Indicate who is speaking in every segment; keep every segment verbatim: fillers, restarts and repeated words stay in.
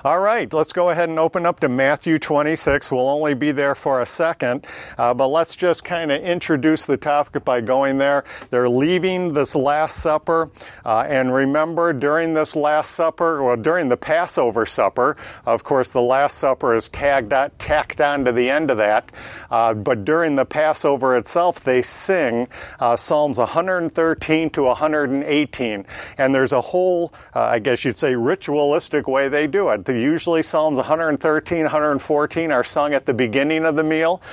Speaker 1: All right, let's go ahead and open up to Matthew twenty-six. We'll only be there for a second, uh, but let's just kind of introduce the topic by going there. They're leaving this Last Supper, uh, and remember, during this Last Supper, well, during the Passover supper, of course, the Last Supper is tagged on, tacked on to the end of that, uh, but during the Passover itself, they sing uh, Psalms one thirteen to one eighteen, and there's a whole, uh, I guess you'd say, ritualistic way they do it. The, usually Psalms one thirteen, one fourteen are sung at the beginning of the meal.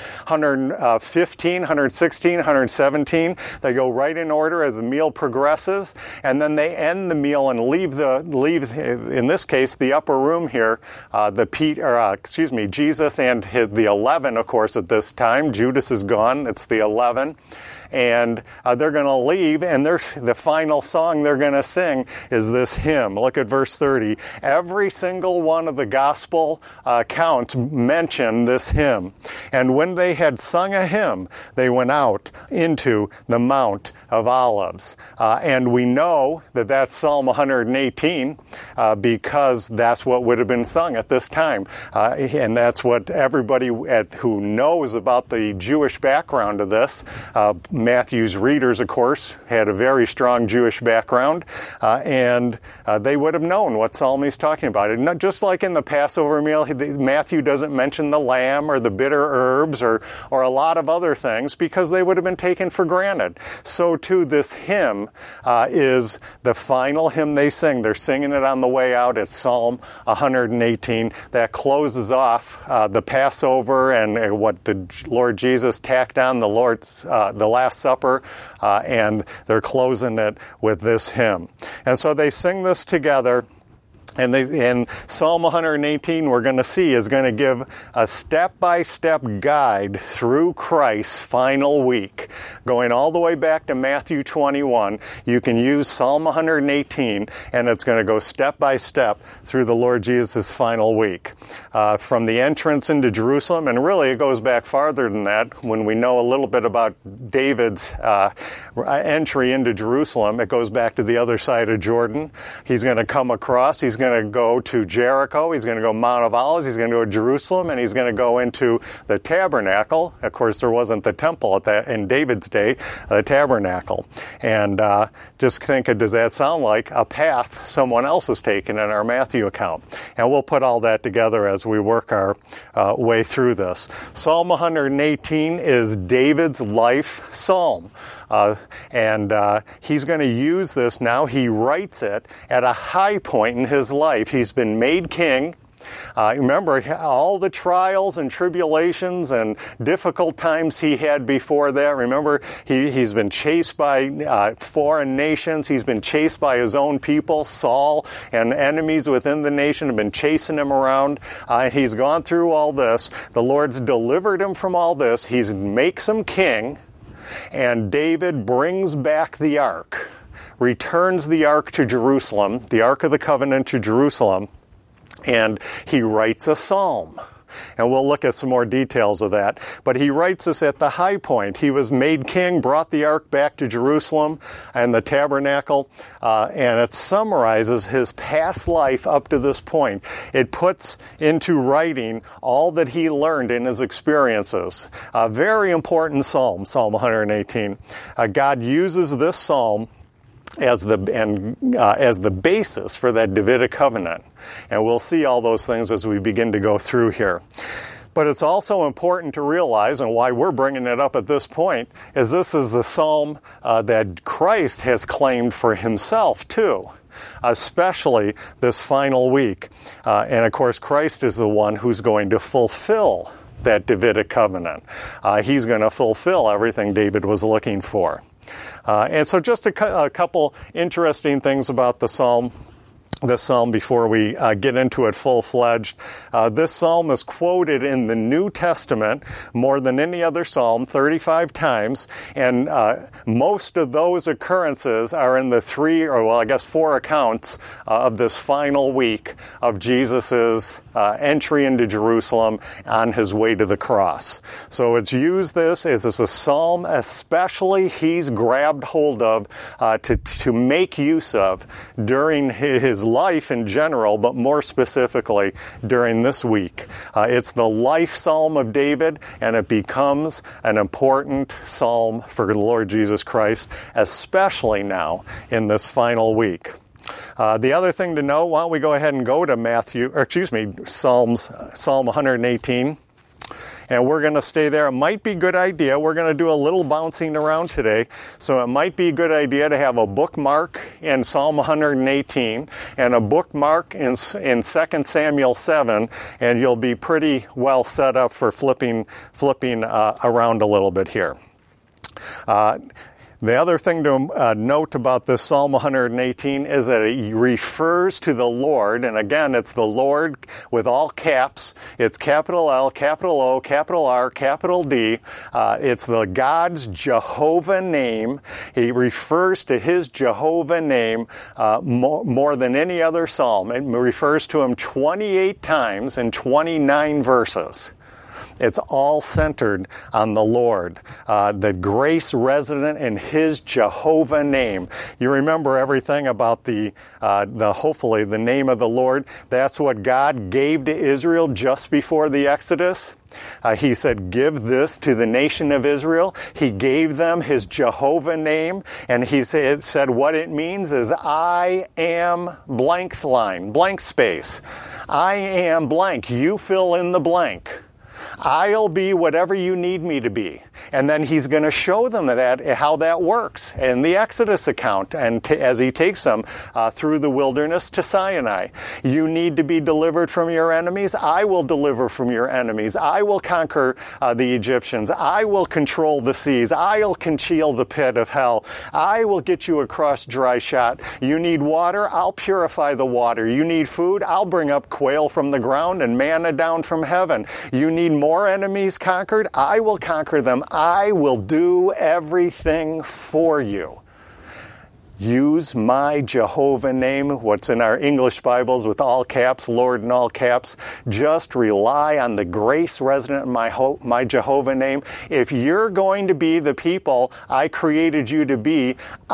Speaker 1: one fifteen, one sixteen, one seventeen, they go right in order as the meal progresses, and then they end the meal and leave the leave in this case the upper room here. Uh, the Pete, or uh, excuse me, Jesus and his, the eleven, of course, at this time. Judas is gone. It's the eleven. And uh, they're going to leave, and the final song they're going to sing is this hymn. Look at verse thirty. Every single one of the gospel uh, accounts mention this hymn. And when they had sung a hymn, they went out into the Mount of Olives. Uh, and we know that that's Psalm one eighteen uh, because that's what would have been sung at this time. Uh, and that's what everybody at, who knows about the Jewish background of this, uh, Matthew's readers, of course, had a very strong Jewish background, uh, and uh, they would have known what psalm he's talking about. And not just like in the Passover meal, he, Matthew doesn't mention the lamb or the bitter herbs or, or a lot of other things because they would have been taken for granted. So too, this hymn uh, is the final hymn they sing. They're singing it on the way out. It's Psalm one eighteen. That closes off uh, the Passover and uh, what the Lord Jesus tacked on the Lord's uh, the last Supper, uh, and they're closing it with this hymn. And so they sing this together. And, they, and Psalm one eighteen, we're going to see, is going to give a step-by-step guide through Christ's final week. Going all the way back to Matthew twenty-one, you can use Psalm one eighteen, and it's going to go step-by-step through the Lord Jesus' final week. Uh, from the entrance into Jerusalem, and really it goes back farther than that. When we know a little bit about David's uh, entry into Jerusalem, it goes back to the other side of Jordan. He's going to come across, he's going to go to Jericho, he's going to go Mount of Olives, he's going to go to Jerusalem, and he's going to go into the tabernacle. Of course, there wasn't the temple at that in David's day, the tabernacle. And uh, just think, does that sound like a path someone else has taken in our Matthew account? And we'll put all that together as we work our uh, way through this. Psalm one eighteen is David's life psalm. Uh, and uh, he's going to use this now. He writes it at a high point in his life. He's been made king. Uh, remember, all the trials and tribulations and difficult times he had before that. Remember, he, he's been chased by uh, foreign nations. He's been chased by his own people. Saul and enemies within the nation have been chasing him around. Uh, he's gone through all this. The Lord's delivered him from all this. He makes him king. And David brings back the ark, returns the ark to Jerusalem, the Ark of the Covenant to Jerusalem, and he writes a psalm. And we'll look at some more details of that. But he writes this at the high point. He was made king, brought the ark back to Jerusalem and the tabernacle, uh, and it summarizes his past life up to this point. It puts into writing all that he learned in his experiences. A very important psalm, Psalm one eighteen. Uh, God uses this psalm as the and uh, as the basis for that Davidic covenant. And we'll see all those things as we begin to go through here. But it's also important to realize, and why we're bringing it up at this point, is this is the psalm uh, that Christ has claimed for himself too, especially this final week. Uh, and of course, Christ is the one who's going to fulfill that Davidic covenant. Uh, he's going to fulfill everything David was looking for. Uh, and so just a, cu- a couple interesting things about the psalm. This psalm before we uh, get into it full-fledged. Uh, this psalm is quoted in the New Testament more than any other psalm, thirty-five times, and uh, most of those occurrences are in the three, or well, I guess four accounts uh, of this final week of Jesus' uh, entry into Jerusalem on his way to the cross. So it's used this as a psalm especially he's grabbed hold of uh, to, to make use of during his life in general, but more specifically during this week. Uh, it's the life psalm of David, and it becomes an important psalm for the Lord Jesus Christ, especially now in this final week. Uh, the other thing to know, why don't we go ahead and go to Matthew, or excuse me, Psalms, Psalm one eighteen. And we're going to stay there. It might be a good idea. We're going to do a little bouncing around today. So it might be a good idea to have a bookmark in Psalm one eighteen and a bookmark in, in Second Samuel seven, and you'll be pretty well set up for flipping, flipping uh, around a little bit here. Uh, The other thing to uh, note about this Psalm one eighteen is that it refers to the Lord, and again, it's the Lord with all caps. It's capital L, capital O, capital R, capital D. Uh, it's the God's Jehovah name. He refers to his Jehovah name uh, more, more than any other psalm. It refers to him twenty-eight times in twenty-nine verses. It's all centered on the Lord, uh, the grace resident in his Jehovah name. You remember everything about the, uh, the hopefully the name of the Lord. That's what God gave to Israel just before the Exodus. Uh, he said, give this to the nation of Israel. He gave them his Jehovah name, and he said, said what it means is, I am blank line, blank space. I am blank. You fill in the blank. I'll be whatever you need me to be. And then he's going to show them that how that works in the Exodus account, and t- as he takes them uh, through the wilderness to Sinai. You need to be delivered from your enemies. I will deliver from your enemies. I will conquer uh, the Egyptians. I will control the seas. I'll conceal the pit of hell. I will get you across dry shot. You need water? I'll purify the water. You need food? I'll bring up quail from the ground and manna down from heaven. You need more enemies conquered? I will conquer them. I will do everything for you. Use my Jehovah name, what's in our English Bibles with all caps, Lord in all caps. Just rely on the grace resident in my, ho- my Jehovah name. If you're going to be the people I created you to be,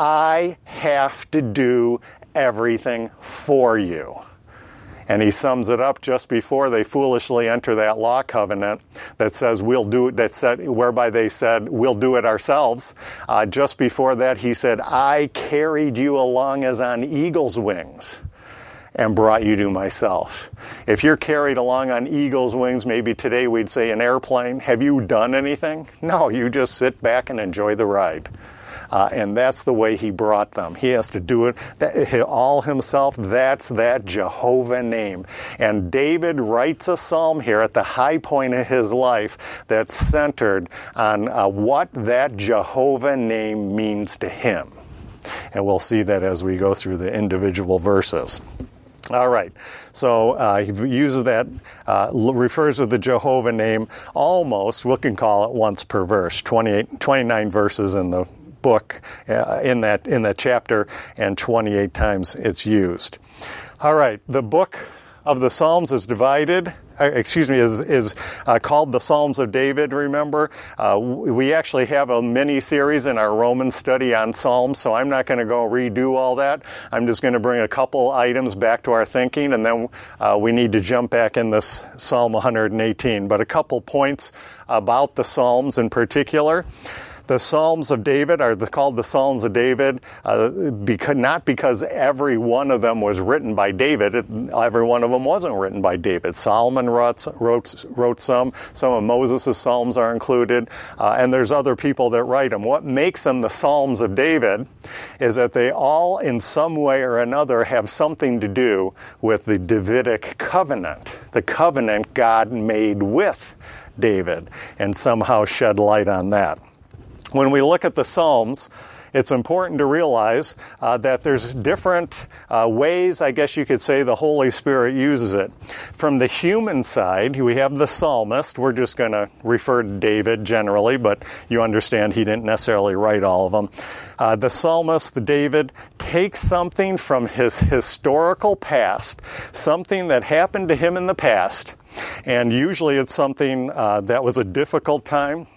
Speaker 1: I have to do everything for you. And he sums it up just before they foolishly enter that law covenant that says we'll do it, that said, whereby they said we'll do it ourselves. Uh, just before that, he said, I carried you along as on eagle's wings and brought you to myself. If you're carried along on eagle's wings, maybe today we'd say an airplane, have you done anything? No, you just sit back and enjoy the ride. Uh, and that's the way he brought them. He has to do it that, all himself. That's that Jehovah name. And David writes a psalm here at the high point of his life that's centered on uh, what that Jehovah name means to him. And we'll see that as we go through the individual verses. All right, so uh, he uses that, uh, refers to the Jehovah name almost, we can call it once per verse, twenty-eight, twenty-nine verses in the book uh, in that in that chapter, and twenty-eight times it's used. All right, the book of the Psalms is divided. Uh, excuse me, is is uh, called the Psalms of David. Remember, uh, we actually have a mini series in our Roman study on Psalms, so I'm not going to go redo all that. I'm just going to bring a couple items back to our thinking, and then uh, we need to jump back in this Psalm one eighteen. But a couple points about the Psalms in particular. The Psalms of David are the, called the Psalms of David, uh, because, not because every one of them was written by David. It, every one of them wasn't written by David. Solomon wrote, wrote, wrote some. Some of Moses' Psalms are included, uh, and there's other people that write them. What makes them the Psalms of David is that they all, in some way or another, have something to do with the Davidic covenant, the covenant God made with David, and somehow shed light on that. When we look at the Psalms, it's important to realize uh, that there's different uh, ways, I guess you could say, the Holy Spirit uses it. From the human side, we have the psalmist. We're just going to refer to David generally, but you understand he didn't necessarily write all of them. Uh, the psalmist, the David, takes something from his historical past, something that happened to him in the past, and usually it's something uh, that was a difficult time.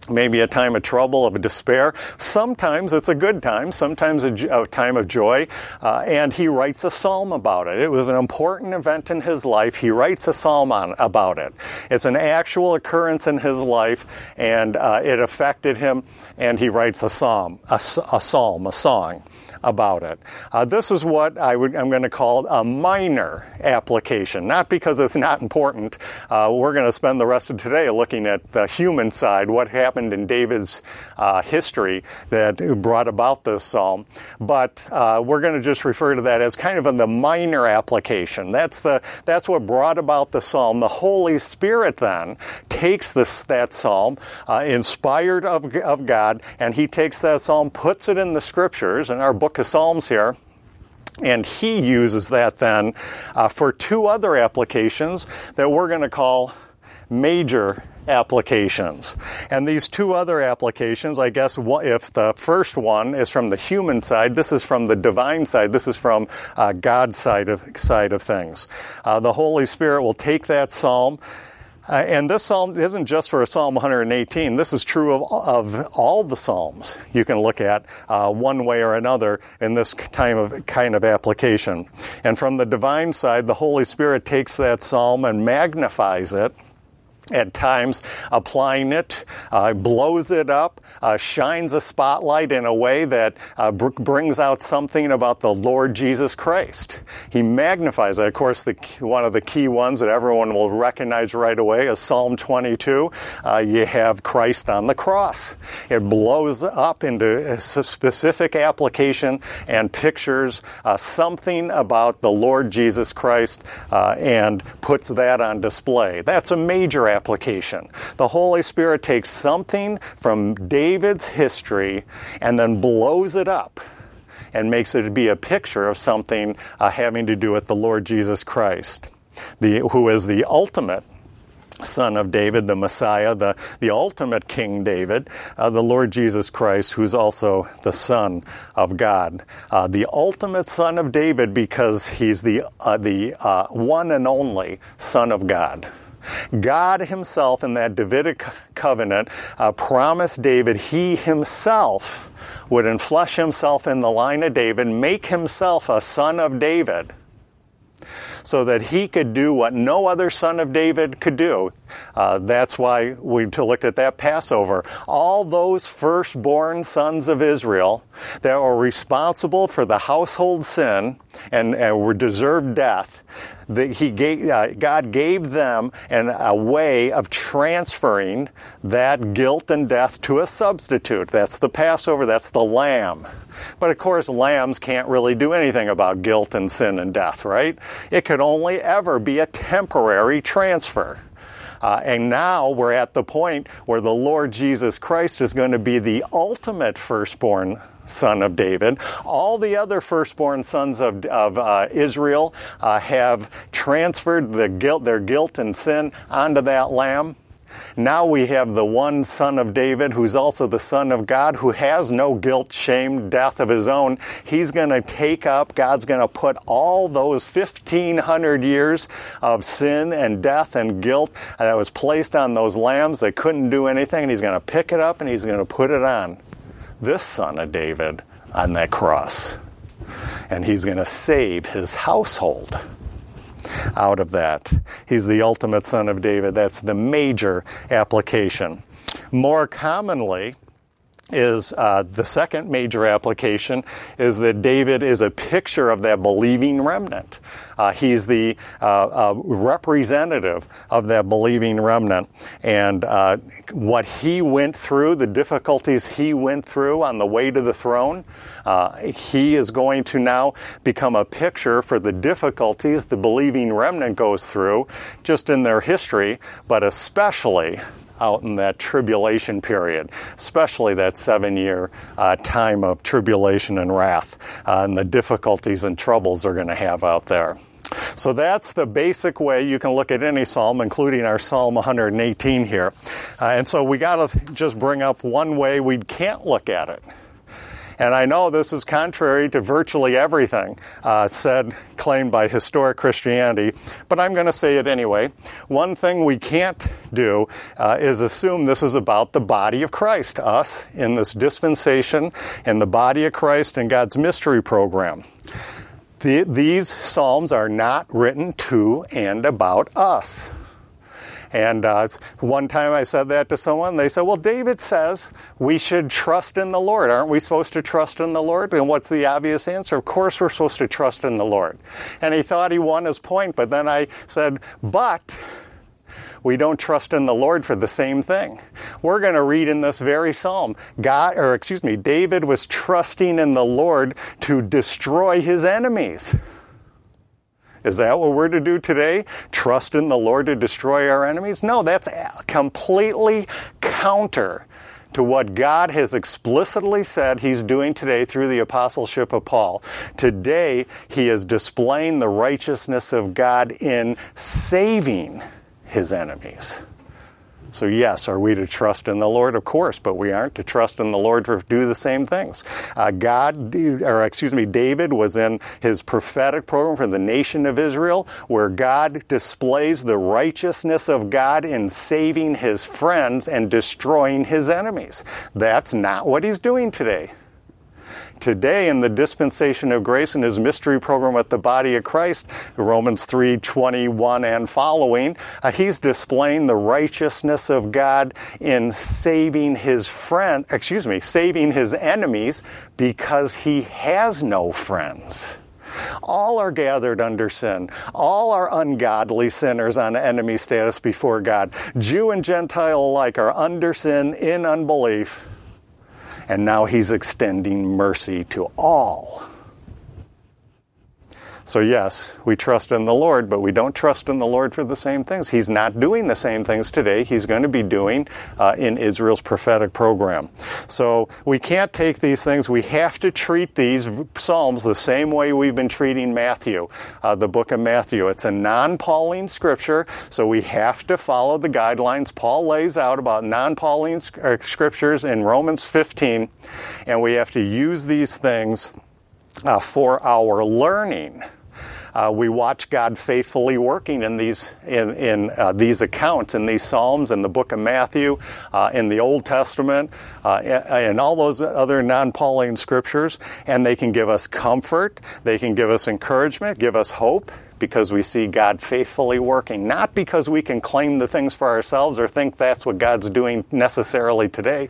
Speaker 1: maybe a time of trouble, of despair. Sometimes it's a good time, sometimes a, a time of joy, uh, and he writes a psalm about it. It was an important event in his life. He writes a psalm on, about it. It's an actual occurrence in his life, and uh, it affected him, and he writes a psalm, a, a psalm, a song about it. Uh, this is what I would, I'm going to call a minor application, not because it's not important. Uh, we're going to spend the rest of today looking at the human side, what happened in David's uh, history that brought about this psalm. But uh, we're going to just refer to that as kind of in the minor application. That's the that's what brought about the psalm. The Holy Spirit then takes this that psalm, uh, inspired of, of God, and he takes that psalm, puts it in the scriptures, in our book of Psalms here, and he uses that then uh, for two other applications that we're going to call major applications. And these two other applications, I guess if the first one is from the human side, this is from the divine side, this is from uh, God's side of, side of things. Uh, the Holy Spirit will take that psalm. Uh, and this psalm isn't just for Psalm one hundred eighteen. This is true of, of all the psalms you can look at uh, one way or another in this time of kind of application. And from the divine side, the Holy Spirit takes that psalm and magnifies it, at times applying it, uh, blows it up, uh, shines a spotlight in a way that uh, br- brings out something about the Lord Jesus Christ. He magnifies it. Of course, the, one of the key ones that everyone will recognize right away is Psalm twenty-two. Uh, you have Christ on the cross. It blows up into a specific application and pictures uh, something about the Lord Jesus Christ uh, and puts that on display. That's a major application. Application. The Holy Spirit takes something from David's history and then blows it up and makes it be a picture of something uh, having to do with the Lord Jesus Christ, the, who is the ultimate Son of David, the Messiah, the, the ultimate King David, uh, the Lord Jesus Christ, who's also the Son of God. Uh, the ultimate Son of David because he's the, uh, the uh, one and only Son of God. God himself in that Davidic covenant uh, promised David he himself would enflesh himself in the line of David, make himself a son of David, so that he could do what no other son of David could do. Uh, that's why we looked at that Passover. All those firstborn sons of Israel that were responsible for the household sin and, and were deserved death, the, he gave, uh, God gave them an, a way of transferring that guilt and death to a substitute. That's the Passover, that's the lamb. But of course, lambs can't really do anything about guilt and sin and death, right? It could only ever be a temporary transfer. Uh, and now we're at the point where the Lord Jesus Christ is going to be the ultimate firstborn son of David. All the other firstborn sons of, of uh, Israel uh, have transferred the guilt, their guilt and sin onto that lamb. Now we have the one son of David who's also the Son of God, who has no guilt, shame, death of his own. He's going to take up, God's going to put all those fifteen hundred years of sin and death and guilt that was placed on those lambs that couldn't do anything, and he's going to pick it up and he's going to put it on this son of David on that cross. And he's going to save his household out of that. He's the ultimate son of David. That's the major application. More commonly is uh, the second major application is that David is a picture of that believing remnant. Uh, he's the uh, uh, representative of that believing remnant. And uh, what he went through, the difficulties he went through on the way to the throne, uh, he is going to now become a picture for the difficulties the believing remnant goes through just in their history, but especially out in that tribulation period, especially that seven-year uh, time of tribulation and wrath uh, and the difficulties and troubles they're going to have out there. So that's the basic way you can look at any psalm, including our Psalm one hundred eighteen here. Uh, and so we got to just bring up one way we can't look at it. And I know this is contrary to virtually everything uh, said, claimed by historic Christianity, but I'm going to say it anyway. One thing we can't do uh, is assume this is about the body of Christ, us in this dispensation, in the body of Christ in God's mystery program. The, these Psalms are not written to and about us. And uh, one time I said that to someone, they said, well, David says we should trust in the Lord. Aren't we supposed to trust in the Lord? And what's the obvious answer? Of course we're supposed to trust in the Lord. And he thought he won his point, but then I said, but we don't trust in the Lord for the same thing. We're going to read in this very psalm, God, or excuse me, David was trusting in the Lord to destroy his enemies. Is that what we're to do today? Trust in the Lord to destroy our enemies? No, that's completely counter to what God has explicitly said he's doing today through the apostleship of Paul. Today, he is displaying the righteousness of God in saving his enemies. So yes, are we to trust in the Lord? Of course, but we aren't to trust in the Lord to do the same things. Uh, God, or excuse me, David was in his prophetic program for the nation of Israel, where God displays the righteousness of God in saving his friends and destroying his enemies. That's not what he's doing today. Today, in the dispensation of grace in his mystery program with the body of Christ, Romans three twenty-one and following, uh, he's displaying the righteousness of God in saving his friend, excuse me, saving his enemies because he has no friends. All are gathered under sin. All are ungodly sinners on enemy status before God. Jew and Gentile alike are under sin in unbelief. And now he's extending mercy to all. So yes, we trust in the Lord, but we don't trust in the Lord for the same things. He's not doing the same things today he's going to be doing uh, in Israel's prophetic program. So we can't take these things. We have to treat these Psalms the same way we've been treating Matthew, uh, the book of Matthew. It's a non-Pauline scripture, so we have to follow the guidelines Paul lays out about non-Pauline scriptures in Romans fifteen, and we have to use these things uh, for our learning. Uh, we watch God faithfully working in these in, in uh, these accounts, in these Psalms, in the book of Matthew, uh, in the Old Testament, uh, and all those other non-Pauline scriptures, and they can give us comfort, they can give us encouragement, give us hope, because we see God faithfully working, not because we can claim the things for ourselves or think that's what God's doing necessarily today,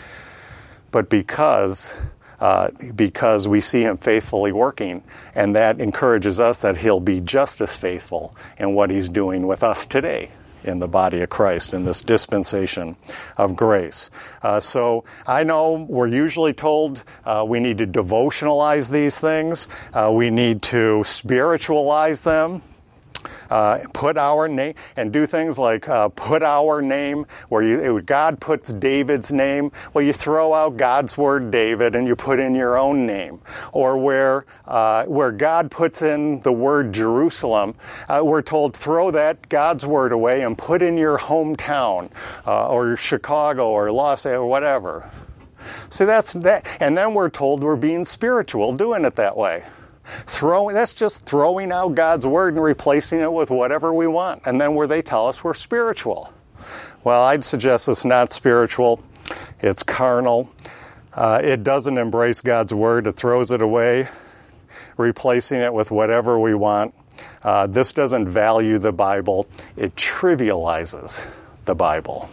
Speaker 1: but because Uh, because we see him faithfully working, and that encourages us that he'll be just as faithful in what he's doing with us today in the body of Christ, in this dispensation of grace. Uh, so I know we're usually told uh, we need to devotionalize these things, uh, we need to spiritualize them, Uh, put our name, and do things like uh, put our name, where you, God puts David's name. Well, you throw out God's word David and you put in your own name. Or where uh, where God puts in the word Jerusalem, uh, we're told throw that God's word away and put in your hometown, uh, or Chicago or Los Angeles or whatever. See, that's that, and then we're told we're being spiritual doing it that way. Throwing, that's just throwing out God's word and replacing it with whatever we want. And then where they tell us we're spiritual. Well, I'd suggest it's not spiritual. It's carnal. Uh, it doesn't embrace God's word. It throws it away, replacing it with whatever we want. Uh, this doesn't value the Bible. It trivializes the Bible.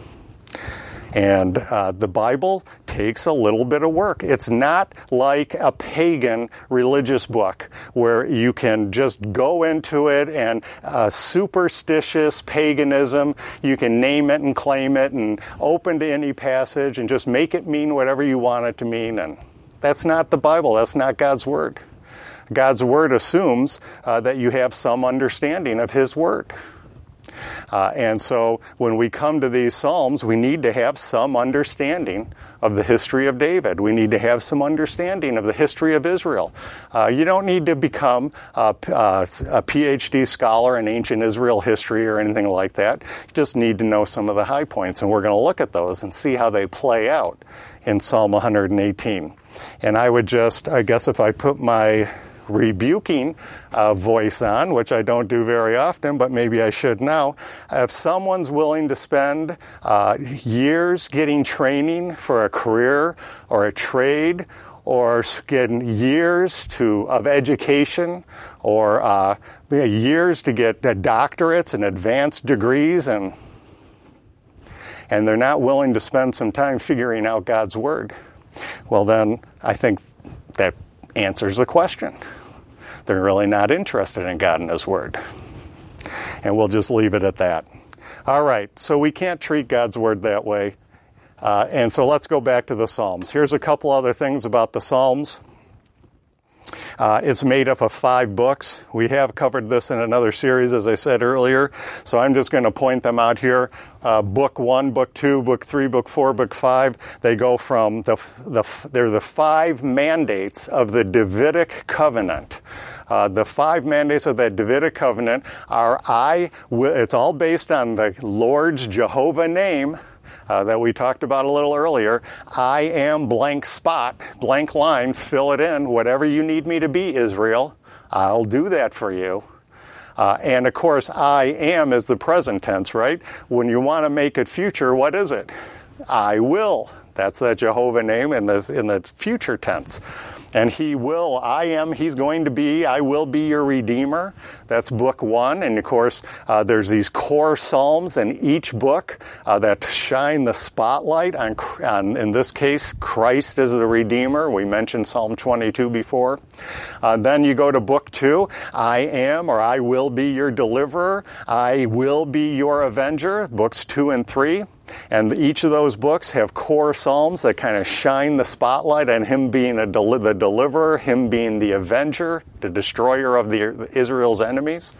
Speaker 1: And uh, the Bible takes a little bit of work. It's not like a pagan religious book where you can just go into it and uh, superstitious paganism, you can name it and claim it and open to any passage and just make it mean whatever you want it to mean. And that's not the Bible. That's not God's Word. God's Word assumes uh, that you have some understanding of His Word. Uh, and so when we come to these Psalms, we need to have some understanding of the history of David. We need to have some understanding of the history of Israel. Uh, you don't need to become a, a, a P H D scholar in ancient Israel history or anything like that. You just need to know some of the high points, and we're going to look at those and see how they play out in Psalm one hundred eighteen. And I would just, I guess if I put my rebuking uh, voice on, which I don't do very often, but maybe I should now. If someone's willing to spend uh, years getting training for a career or a trade, or getting years to of education, or uh, years to get uh, doctorates and advanced degrees, and and they're not willing to spend some time figuring out God's Word, well then I think that answers the question. They're really not interested in God and His Word. And we'll just leave it at that. All right, so we can't treat God's Word that way. Uh, and so let's go back to the Psalms. Here's a couple other things about the Psalms. Uh, it's made up of five books. We have covered this in another series, as I said earlier, so I'm just going to point them out here. Uh, book one, book two, book three, book four, book five, they go from, the, the they're the five mandates of the Davidic covenant. Uh, the five mandates of that Davidic covenant are, I will, it's all based on the Lord's Jehovah name, Uh, that we talked about a little earlier. I am blank spot, blank line, fill it in, whatever you need me to be, Israel, I'll do that for you. Uh, and of course, I am is the present tense, right? When you want to make it future, what is it? I will. That's that Jehovah name in the, in the future tense. And He will, I am, He's going to be, I will be your Redeemer. That's book one. And of course, uh, there's these core psalms in each book uh, that shine the spotlight on, on, in this case, Christ as the Redeemer. We mentioned Psalm twenty-two before. Uh, then you go to book two, I am, or I will be your deliverer. I will be your avenger, books two and three. And each of those books have core psalms that kind of shine the spotlight on Him being a del- the deliverer, Him being the avenger, the destroyer of the Israel's enemies.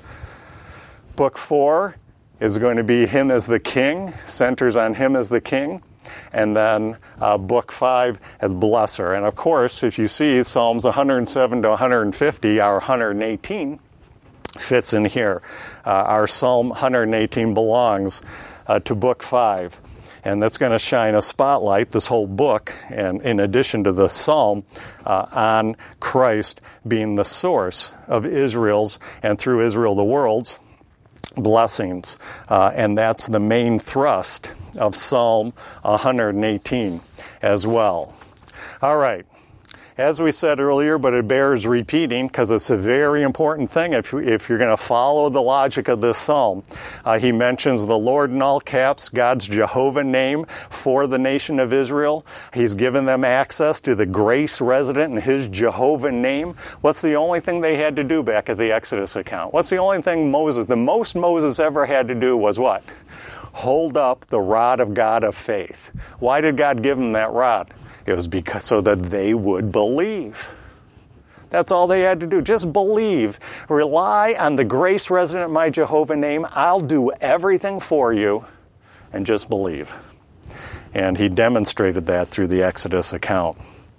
Speaker 1: Book four is going to be Him as the king, centers on Him as the king. And then uh, book five as blesser. And of course, if you see Psalms one hundred seven to one hundred fifty, our one hundred eighteen fits in here. Uh, our Psalm one hundred eighteen belongs Uh, to book five. And that's going to shine a spotlight, this whole book, and in addition to the psalm, uh, on Christ being the source of Israel's, and through Israel the world's, blessings. Uh, and that's the main thrust of Psalm one hundred eighteen as well. All right. As we said earlier, but it bears repeating because it's a very important thing if, if you're going to follow the logic of this psalm. Uh, he mentions the Lord in all caps, God's Jehovah name for the nation of Israel. He's given them access to the grace resident in His Jehovah name. What's the only thing they had to do back at the Exodus account? What's the only thing Moses, the most Moses ever had to do was what? Hold up the rod of God of faith. Why did God give him that rod? It was because so that they would believe. That's all they had to do. Just believe. Rely on the grace resident of my Jehovah name. I'll do everything for you. And just believe. And He demonstrated that through the Exodus account.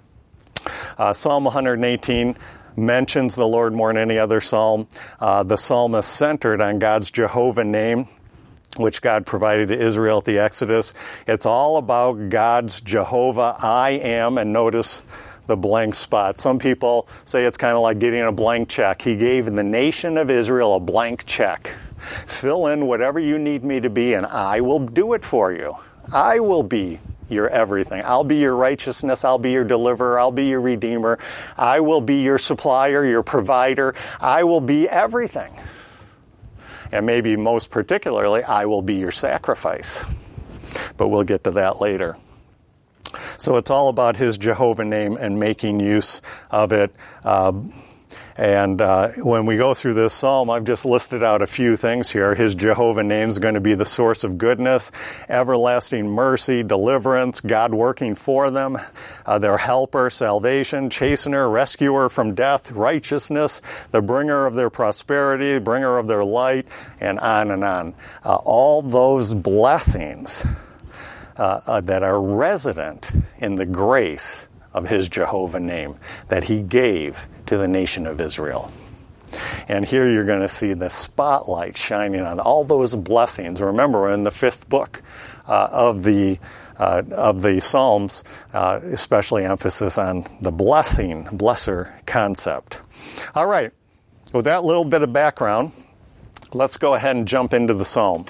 Speaker 1: Uh, Psalm one hundred eighteen mentions the Lord more than any other psalm. Uh, the psalm is centered on God's Jehovah name, which God provided to Israel at the Exodus. It's all about God's Jehovah, I am, and notice the blank spot. Some people say it's kind of like getting a blank check. He gave the nation of Israel a blank check. Fill in whatever you need me to be, and I will do it for you. I will be your everything. I'll be your righteousness. I'll be your deliverer. I'll be your redeemer. I will be your supplier, your provider. I will be everything. And maybe most particularly, I will be your sacrifice. But we'll get to that later. So it's all about His Jehovah name and making use of it. Uh, and uh, when we go through this psalm, I've just listed out a few things here. His Jehovah name is going to be the source of goodness, everlasting mercy, deliverance, God working for them, uh, their helper, salvation, chastener, rescuer from death, righteousness, the bringer of their prosperity, bringer of their light, and on and on. Uh, all those blessings uh, uh, that are resident in the grace of His Jehovah name that He gave to the nation of Israel. And here you're going to see the spotlight shining on all those blessings. Remember, we're in the fifth book uh, of the uh, of the Psalms, uh, especially emphasis on the blessing, blesser concept. All right, with that little bit of background, let's go ahead and jump into the Psalm.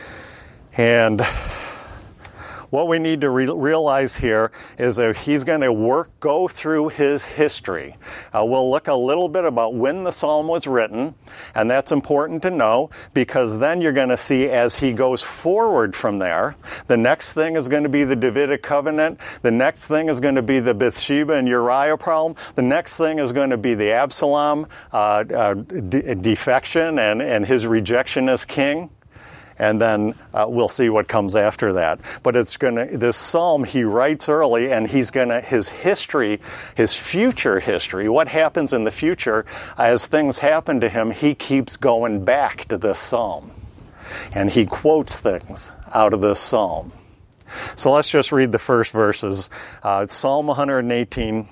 Speaker 1: And what we need to re- realize here is that he's going to work, go through his history. Uh, we'll look a little bit about when the Psalm was written, and that's important to know, because then you're going to see as he goes forward from there, the next thing is going to be the Davidic covenant, the next thing is going to be the Bathsheba and Uriah problem, the next thing is going to be the Absalom uh, uh, de- defection and, and his rejection as king. And then uh, we'll see what comes after that. But it's going to, this psalm he writes early, and he's going to, his history, his future history, what happens in the future, as things happen to him, he keeps going back to this psalm. And he quotes things out of this psalm. So let's just read the first verses. Uh, it's Psalm one hundred eighteen,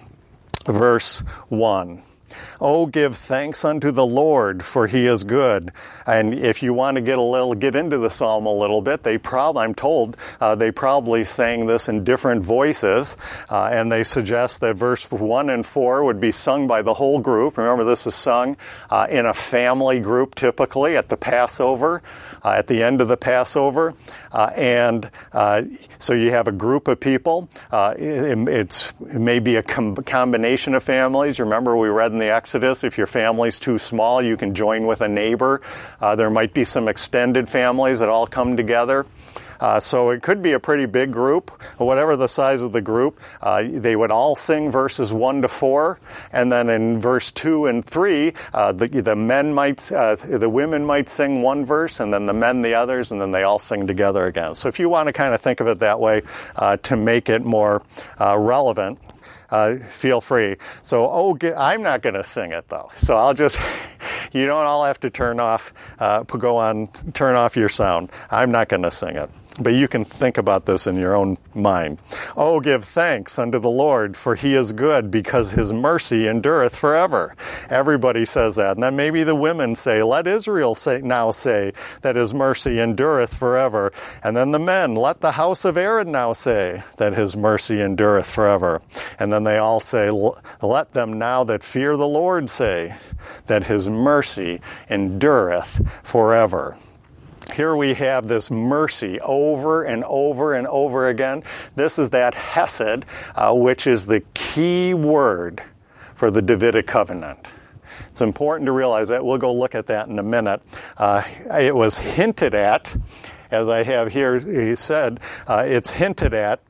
Speaker 1: verse one. Oh, give thanks unto the Lord, for he is good. And if you want to get a little, get into the psalm a little bit, they probably, I'm told, uh, they probably sang this in different voices, uh, and they suggest that verse one and four would be sung by the whole group. Remember, this is sung uh, in a family group, typically at the Passover, uh, at the end of the Passover, uh, and uh, so you have a group of people. Uh, it, it's it may be a com- combination of families. Remember, we read in the Exodus, if your family's too small, you can join with a neighbor. Uh, there might be some extended families that all come together. Uh, so it could be a pretty big group, whatever the size of the group. Uh, they would all sing verses one to four, and then in verse two and three, uh, the, the men might, uh, the women might sing one verse, and then the men the others, and then they all sing together again. So if you want to kind of think of it that way uh, to make it more uh, relevant, Uh, feel free. So, oh, I'm not going to sing it though. So I'll just, you don't all have to turn off, uh, go on, turn off your sound. I'm not going to sing it. But you can think about this in your own mind. Oh, give thanks unto the Lord, for he is good, because his mercy endureth forever. Everybody says that. And then maybe the women say, let Israel say, now say that his mercy endureth forever. And then the men, let the house of Aaron now say that his mercy endureth forever. And then they all say, let them now that fear the Lord say that his mercy endureth forever. Here we have this mercy over and over and over again. This is that hesed, uh, which is the key word for the Davidic covenant. It's important to realize that. We'll go look at that in a minute. Uh, it was hinted at, as I have here he said, uh, it's hinted at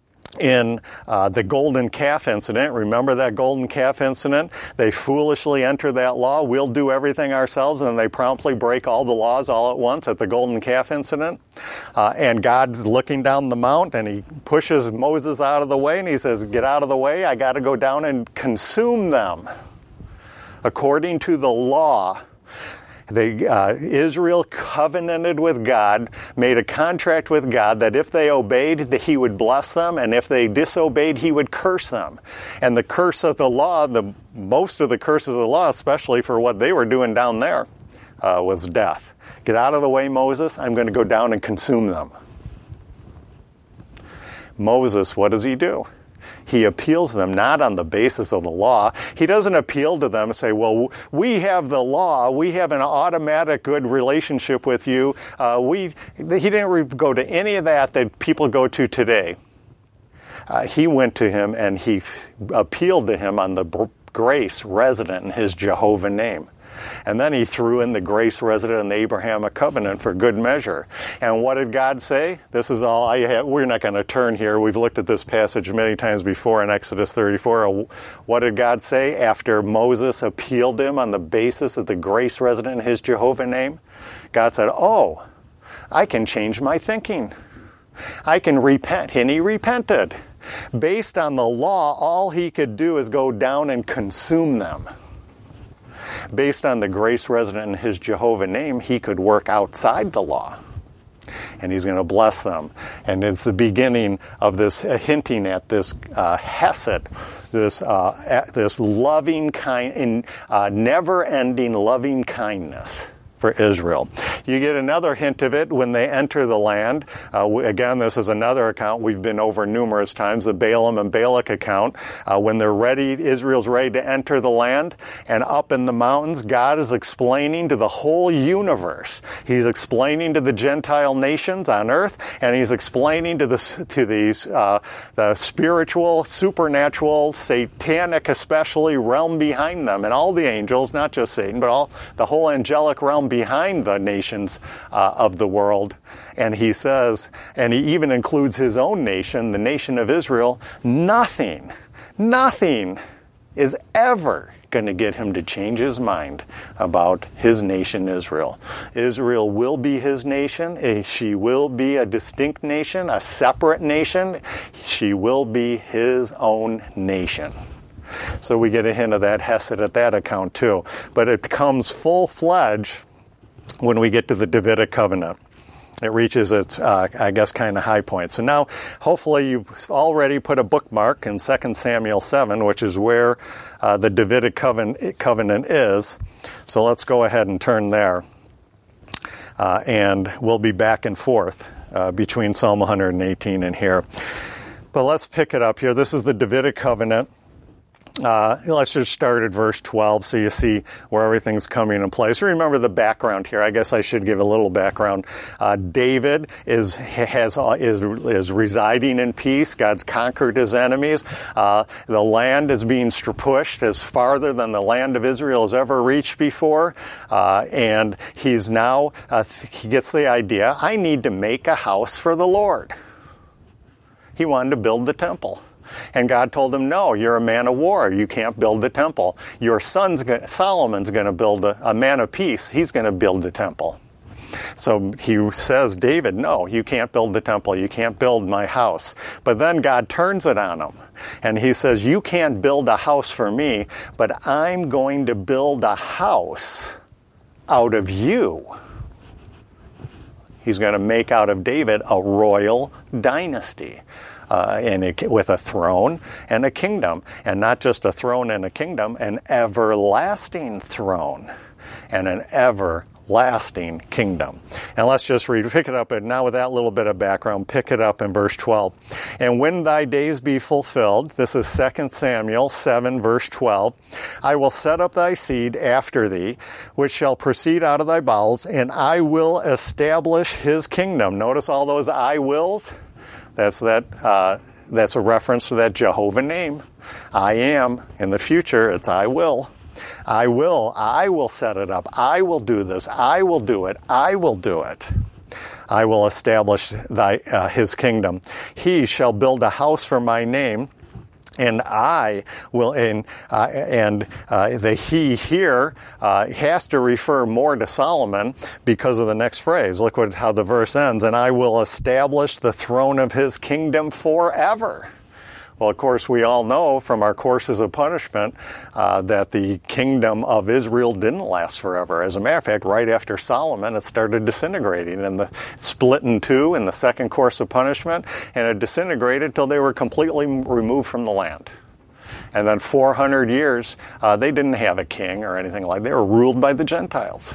Speaker 1: in uh, the golden calf incident. Remember that golden calf incident? They foolishly enter that law. We'll do everything ourselves, and then they promptly break all the laws all at once at the golden calf incident. Uh, and God's looking down the mount, and he pushes Moses out of the way, and he says, get out of the way. I got to go down and consume them according to the law. They, uh, Israel covenanted with God, made a contract with God that if they obeyed, that he would bless them, and if they disobeyed, he would curse them. And the curse of the law, the most of the curses of the law, especially for what they were doing down there, uh, was death. Get out of the way, Moses. I'm going to go down and consume them. Moses, what does he do? He appeals them not on the basis of the law. He doesn't appeal to them and say, well, we have the law. We have an automatic good relationship with you. Uh, we, he didn't go to any of that that people go to today. Uh, he went to him and he f- appealed to him on the b- grace resident in his Jehovah name. And then he threw in the grace resident in the Abrahamic covenant for good measure. And what did God say? This is all I have. We're not going to turn here. We've looked at this passage many times before in Exodus thirty-four. What did God say after Moses appealed him on the basis of the grace resident in his Jehovah name? God said, oh, I can change my thinking. I can repent. And he repented. Based on the law, all he could do is go down and consume them. Based on the grace resident in his Jehovah name, he could work outside the law. And he's going to bless them. And it's the beginning of this uh, hinting at this uh, hesed, this uh, this loving kind, in, uh, never-ending loving kindness for Israel. You get another hint of it when they enter the land. Uh, again, this is another account we've been over numerous times, the Balaam and Balak account. Uh, when they're ready, Israel's ready to enter the land, and up in the mountains, God is explaining to the whole universe. He's explaining to the Gentile nations on earth, and he's explaining to the to these uh, the spiritual, supernatural, satanic, especially realm behind them, and all the angels, not just Satan, but all the whole angelic realm behind the nations uh, of the world. And he says, and he even includes his own nation, the nation of Israel, nothing, nothing is ever going to get him to change his mind about his nation, Israel. Israel will be his nation. She will be a distinct nation, a separate nation. She will be his own nation. So we get a hint of that Hesed at that account too. But it becomes full-fledged when we get to the Davidic covenant. It reaches its, uh, I guess, kind of high point. So now, hopefully, you've already put a bookmark in Second Samuel seven, which is where uh, the Davidic covenant, covenant is. So let's go ahead and turn there. Uh, and we'll be back and forth uh, between Psalm one hundred eighteen and here. But let's pick it up here. This is the Davidic covenant. Uh, let's just start at verse twelve so you see where everything's coming in place. Remember the background here. I guess I should give a little background. Uh, David is has is is residing in peace. God's conquered his enemies. Uh, the land is being pushed as farther than the land of Israel has ever reached before. Uh, and he's now, uh, he gets the idea, I need to make a house for the Lord. He wanted to build the temple. And God told him, no, you're a man of war. You can't build the temple. Your son's, Solomon's going to build a, a man of peace. He's going to build the temple. So he says, David, no, you can't build the temple. You can't build my house. But then God turns it on him. And he says, you can't build a house for me, but I'm going to build a house out of you. He's going to make out of David a royal dynasty. Uh, and a, with a throne and a kingdom, and not just a throne and a kingdom, an everlasting throne and an everlasting kingdom. And let's just read, pick it up, and now with that little bit of background, pick it up in verse twelve. And when thy days be fulfilled, this is Second Samuel seven, verse twelve, I will set up thy seed after thee, which shall proceed out of thy bowels, and I will establish his kingdom. Notice all those I wills? That's that. Uh, that's a reference to that Jehovah name. I am. In the future, it's I will. I will. I will set it up. I will do this. I will do it. I will do it. I will establish thy uh, his kingdom. He shall build a house for my name, and I will, and, uh, and uh, the he here uh, has to refer more to Solomon because of the next phrase. Look what how the verse ends, and I will establish the throne of his kingdom forever. Well, of course, we all know from our courses of punishment uh, that the kingdom of Israel didn't last forever. As a matter of fact, right after Solomon, it started disintegrating, and the split in two in the second course of punishment, and it disintegrated till they were completely removed from the land. And then four hundred years, uh, they didn't have a king or anything like that. They were ruled by the Gentiles.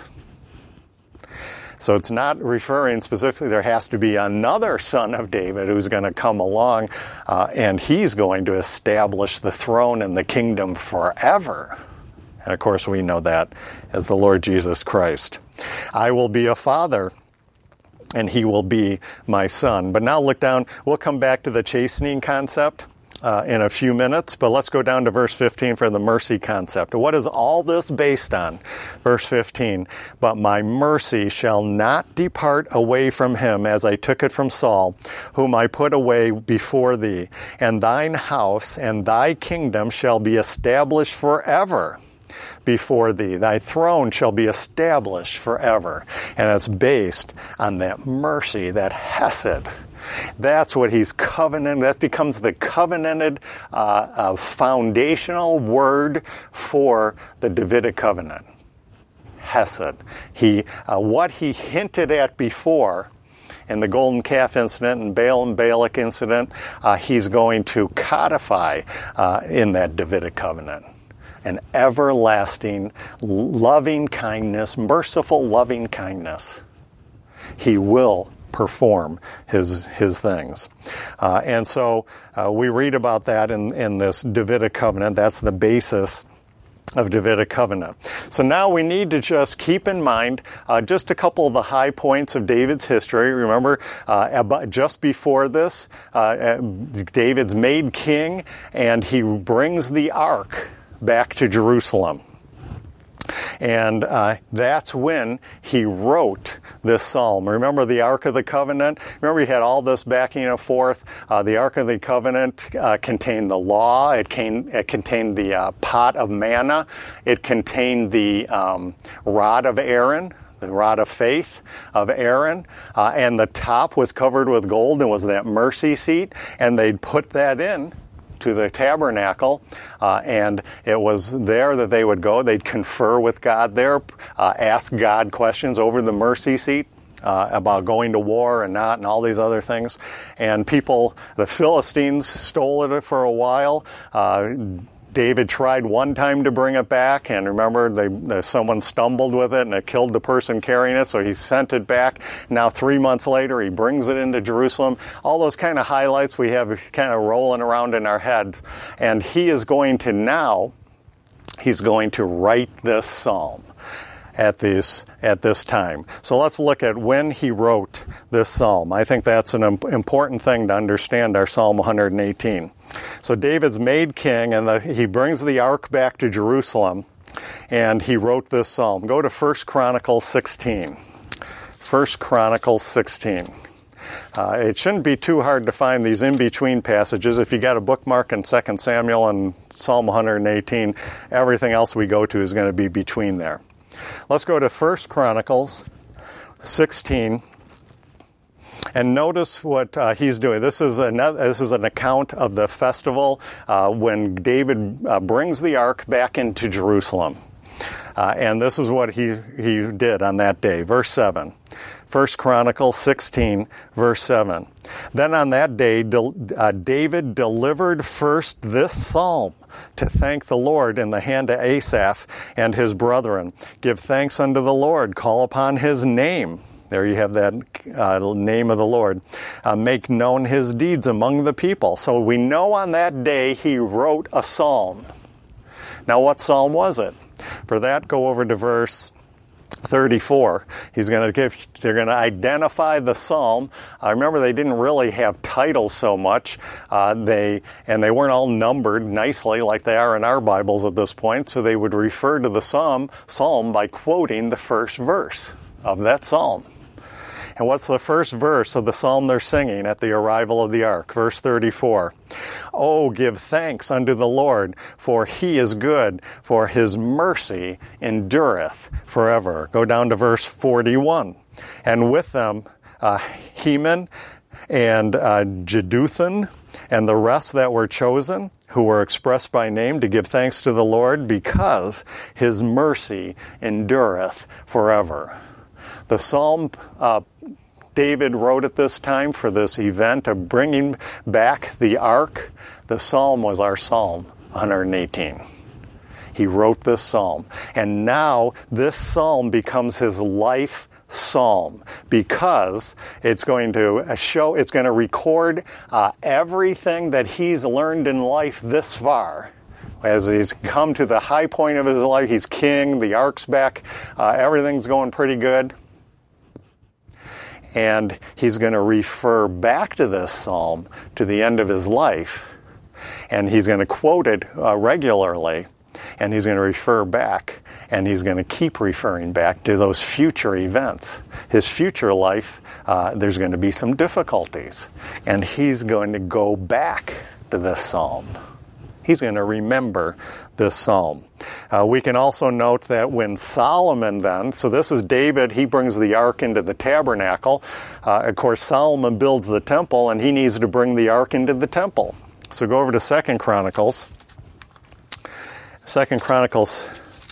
Speaker 1: So it's not referring specifically, there has to be another son of David who's going to come along, uh, and he's going to establish the throne and the kingdom forever. And of course we know that as the Lord Jesus Christ. I will be a father, and he will be my son. But now look down, we'll come back to the chastening concept Uh, in a few minutes, but let's go down to verse fifteen for the mercy concept. What is all this based on? Verse fifteen, but my mercy shall not depart away from him as I took it from Saul, whom I put away before thee, and thine house and thy kingdom shall be established forever before thee. Thy throne shall be established forever. And it's based on that mercy, that hesed. That's what he's covenanted. That becomes the covenanted uh, uh, foundational word for the Davidic covenant. Hesed. He, uh, what he hinted at before in the golden calf incident and Balaam Balak incident, uh, he's going to codify uh, in that Davidic covenant. and everlasting loving kindness, merciful loving kindness. He will perform his his things. Uh, and so uh, we read about that in, in this Davidic covenant. That's the basis of Davidic covenant. So now we need to just keep in mind uh, just a couple of the high points of David's history. Remember, uh, about, just before this, uh, David's made king, and he brings the ark back to Jerusalem. And uh, that's when he wrote this psalm. Remember the Ark of the Covenant? Remember he had all this backing and forth. Uh, the Ark of the Covenant uh, contained the law. It, came, it contained the uh, pot of manna. It contained the um, rod of Aaron, the rod of faith of Aaron. Uh, and the top was covered with gold and was that mercy seat. And they'd put that in to the tabernacle, uh, and it was there that they would go. They'd confer with God there, uh, ask God questions over the mercy seat uh, about going to war and not, and all these other things. And people, the Philistines stole it for a while. Uh, David tried one time to bring it back, and remember, they, someone stumbled with it, and it killed the person carrying it, so he sent it back. Now, three months later, he brings it into Jerusalem. All those kind of highlights we have kind of rolling around in our heads. And he is going to now, he's going to write this psalm at this at this time. So let's look at when he wrote this psalm. I think that's an important thing to understand our Psalm one hundred eighteen. So David's made king, and the, he brings the ark back to Jerusalem, and he wrote this psalm. Go to First Chronicles sixteen. First Chronicles sixteen. Uh, it shouldn't be too hard to find these in-between passages. If you got a bookmark in Second Samuel and Psalm one hundred eighteen, everything else we go to is going to be between there. Let's go to First Chronicles sixteen, and notice what uh, he's doing. This is another, this is an account of the festival uh, when David uh, brings the ark back into Jerusalem. Uh, and this is what he, he did on that day. Verse seven. First Chronicles sixteen, verse seven. Then on that day, uh, David delivered first this psalm to thank the Lord in the hand of Asaph and his brethren. Give thanks unto the Lord. Call upon his name. There you have that uh, name of the Lord. Uh, make known his deeds among the people. So we know on that day he wrote a psalm. Now what psalm was it? For that, go over to verse thirty-four. He's going to give, they're going to identify the psalm. I uh, remember they didn't really have titles so much. Uh, they and they weren't all numbered nicely like they are in our Bibles at this point. So they would refer to the psalm psalm by quoting the first verse of that psalm. And what's the first verse of the psalm they're singing at the arrival of the ark? Verse thirty-four. Oh, give thanks unto the Lord, for he is good, for his mercy endureth forever. Go down to verse forty-one. And with them, uh, Heman and uh, Jeduthun and the rest that were chosen, who were expressed by name to give thanks to the Lord, because his mercy endureth forever. The psalm uh, David wrote at this time for this event of bringing back the ark, the psalm was our Psalm one hundred eighteen. He wrote this psalm. And now this psalm becomes his life psalm, because it's going to show, it's going to record uh, everything that he's learned in life this far. As he's come to the high point of his life, he's king, the ark's back, uh, everything's going pretty good. And he's going to refer back to this psalm to the end of his life. And he's going to quote it uh, regularly. And he's going to refer back. And he's going to keep referring back to those future events. His future life, uh, there's going to be some difficulties. And he's going to go back to this psalm. He's going to remember this psalm. Uh, we can also note that when Solomon then, so this is David, he brings the ark into the tabernacle. Uh, of course, Solomon builds the temple, and he needs to bring the ark into the temple. So go over to Second Chronicles. Second Chronicles,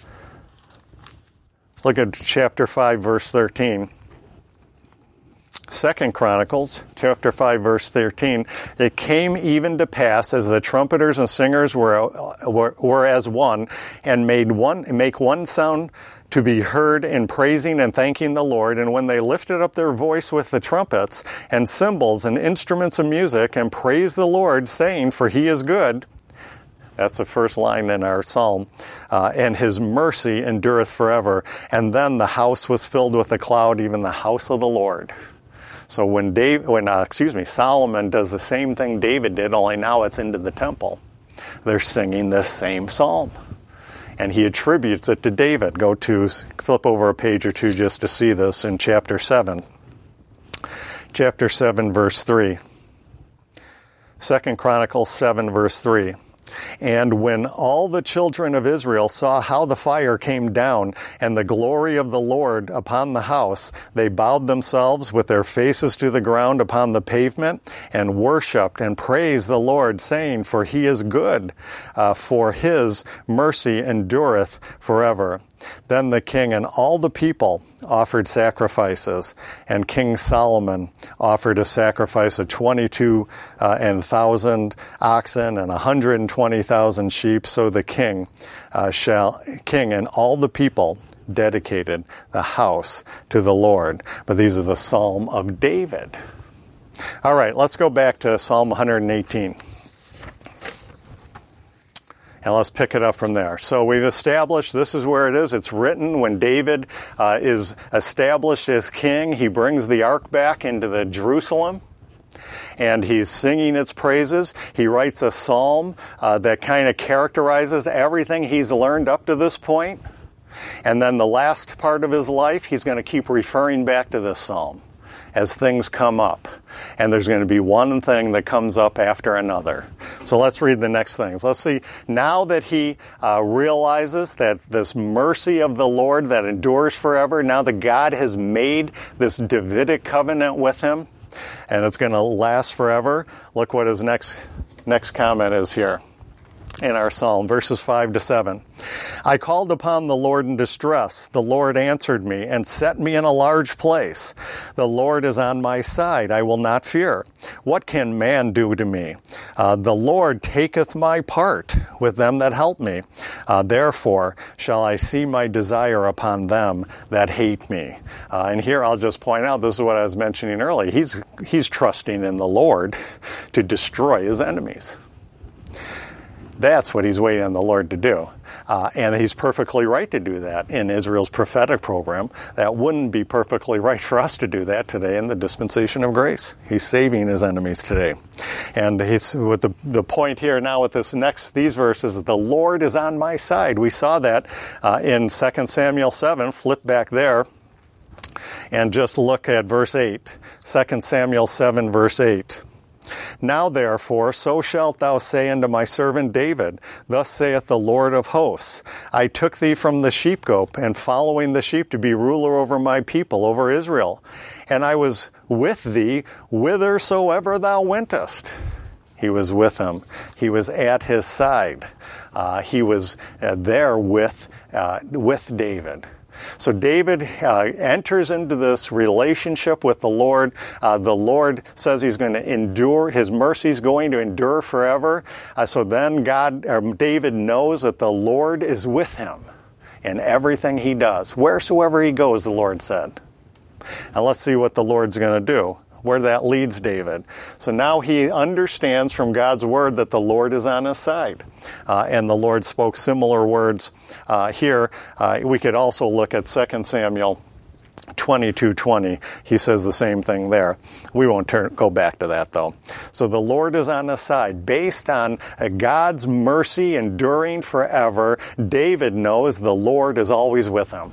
Speaker 1: look at chapter five, verse thirteen. Second Chronicles, chapter five, verse thirteen, it came even to pass as the trumpeters and singers were, were, were as one, and made one, make one sound to be heard in praising and thanking the Lord. And when they lifted up their voice with the trumpets and cymbals and instruments of music and praised the Lord, saying, for he is good. That's the first line in our psalm. Uh, and his mercy endureth forever. And then the house was filled with a cloud, even the house of the Lord. So when Dave, when uh, excuse me, Solomon does the same thing David did, only now it's into the temple. They're singing this same psalm. And he attributes it to David. Go to, flip over a page or two just to see this in chapter seven. Chapter seven, verse three. Second Chronicles seven, verse three. And when all the children of Israel saw how the fire came down and the glory of the Lord upon the house, they bowed themselves with their faces to the ground upon the pavement and worshipped and praised the Lord, saying, for he is good, uh, for his mercy endureth forever. Then the king and all the people offered sacrifices, and King Solomon offered a sacrifice of twenty-two uh, and thousand oxen and one hundred twenty thousand sheep. So the king uh, shall king and all the people dedicated the house to the Lord. But these are the Psalm of David. All right, let's go back to Psalm one hundred eighteen. And let's pick it up from there. So we've established this is where it is. It's written when David uh, is established as king. He brings the ark back into the Jerusalem, and he's singing its praises. He writes a psalm uh, that kind of characterizes everything he's learned up to this point. And then the last part of his life, he's going to keep referring back to this psalm as things come up. And there's going to be one thing that comes up after another. So let's read the next things. Let's see. Now that he uh, realizes that this mercy of the Lord that endures forever, now that God has made this Davidic covenant with him, and it's going to last forever, look what his next next comment is here in our psalm, verses five to seven. I called upon the Lord in distress. The Lord answered me and set me in a large place. The Lord is on my side. I will not fear. What can man do to me? Uh, the Lord taketh my part with them that help me. Uh, therefore shall I see my desire upon them that hate me. Uh, and here I'll just point out, this is what I was mentioning earlier. He's, he's trusting in the Lord to destroy his enemies. That's what he's waiting on the Lord to do. Uh, and he's perfectly right to do that in Israel's prophetic program. That wouldn't be perfectly right for us to do that today in the dispensation of grace. He's saving his enemies today. And he's, with the, the point here now with this next, these verses, the Lord is on my side. We saw that uh, in Second Samuel seven. Flip back there and just look at verse eight. Second Samuel seven, verse eight. Now therefore, so shalt thou say unto my servant David, thus saith the Lord of hosts, I took thee from the sheepcote, and following the sheep to be ruler over my people, over Israel. And I was with thee whithersoever thou wentest. He was with him. He was at his side. Uh, he was uh, there with, uh, with David. So David uh, enters into this relationship with the Lord. Uh, the Lord says he's going to endure, his mercy is going to endure forever. Uh, so then God, or David knows that the Lord is with him in everything he does. Wheresoever he goes, the Lord said. Now let's see what the Lord's going to do, where that leads David. So now he understands from God's word that the Lord is on his side. Uh, and the Lord spoke similar words uh, here. Uh, we could also look at Second Samuel twenty-two twenty. He says the same thing there. We won't turn, go back to that, though. So the Lord is on his side. Based on uh, God's mercy enduring forever, David knows the Lord is always with him.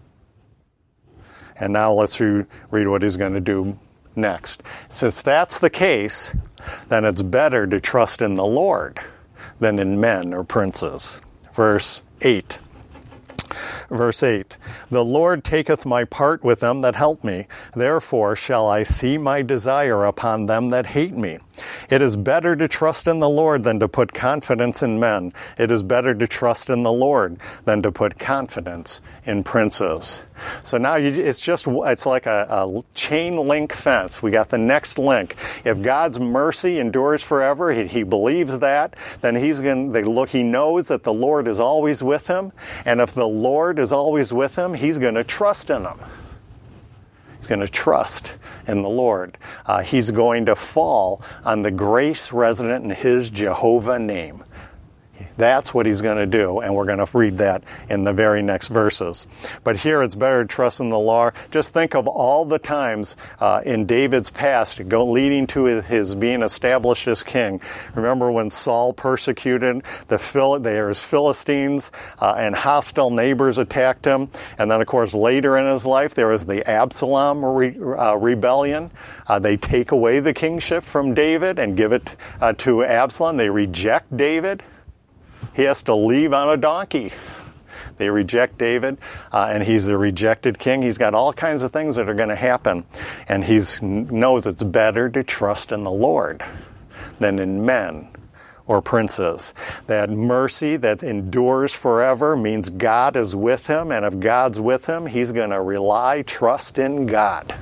Speaker 1: And now let's re- read what he's going to do next. Since that's the case, then it's better to trust in the Lord than in men or princes. Verse eight. Verse eight. The Lord taketh my part with them that help me. Therefore shall I see my desire upon them that hate me. It is better to trust in the Lord than to put confidence in men. It is better to trust in the Lord than to put confidence in princes. So now you, it's just, it's like a, a chain link fence. We got the next link. If God's mercy endures forever, he, he believes that, then he's going to look, he knows that the Lord is always with him. And if the Lord is always with him, he's going to trust in him. He's going to trust in the Lord. Uh, he's going to fall on the grace resident in his Jehovah name. That's what he's going to do, and we're going to read that in the very next verses. But here it's better to trust in the Lord. Just think of all the times uh, in David's past go, leading to his being established as king. Remember when Saul persecuted the Phil- there's Philistines uh, and hostile neighbors attacked him. And then, of course, later in his life, there was the Absalom re- uh, rebellion. Uh, they take away the kingship from David and give it uh, to Absalom. They reject David. He has to leave on a donkey. They reject David, uh, and he's the rejected king. He's got all kinds of things that are going to happen, and he knows it's better to trust in the Lord than in men or princes. That mercy that endures forever means God is with him, and if God's with him, he's going to rely, trust in God.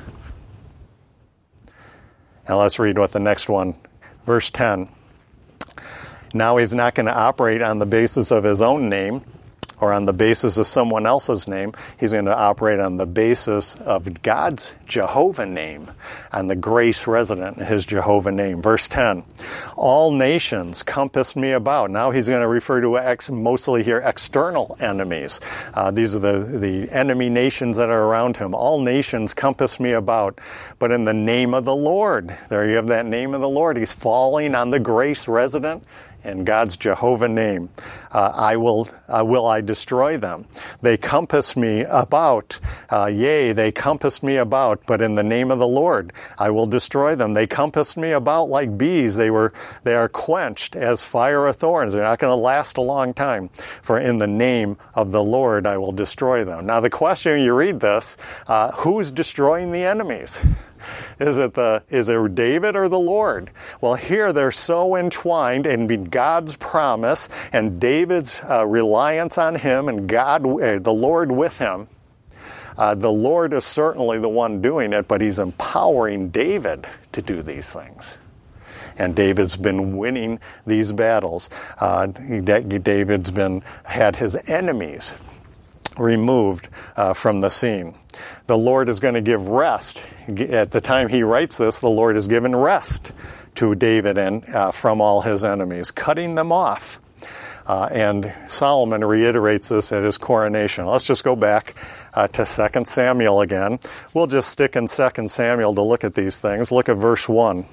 Speaker 1: Now let's read what the next one, verse ten. Now he's not going to operate on the basis of his own name or on the basis of someone else's name. He's going to operate on the basis of God's Jehovah name, on the grace resident in his Jehovah name. Verse ten, all nations compassed me about. Now he's going to refer to ex, mostly here external enemies. Uh, these are the, the enemy nations that are around him. All nations compassed me about, but in the name of the Lord. There you have that name of the Lord. He's falling on the grace resident in God's Jehovah name. Uh, I will, uh, will I destroy them. They compass me about. Uh, yea, they compass me about, but in the name of the Lord, I will destroy them. They compassed me about like bees. They were, they are quenched as fire of thorns. They're not going to last a long time. For in the name of the Lord, I will destroy them. Now the question, you read this, uh, who's destroying the enemies? Is it the is it David or the Lord? Well, here they're so entwined in God's promise and David's uh, reliance on him and God, uh, the Lord with him. Uh, the Lord is certainly the one doing it, but he's empowering David to do these things. And David's been winning these battles. Uh, David's been had his enemies removed uh, from the scene. The Lord is going to give rest. At the time he writes this, the Lord has given rest to David and uh, from all his enemies, cutting them off. Uh, and Solomon reiterates this at his coronation. Let's just go back uh, to Second Samuel again. We'll just stick in Second Samuel to look at these things. Look at verse one.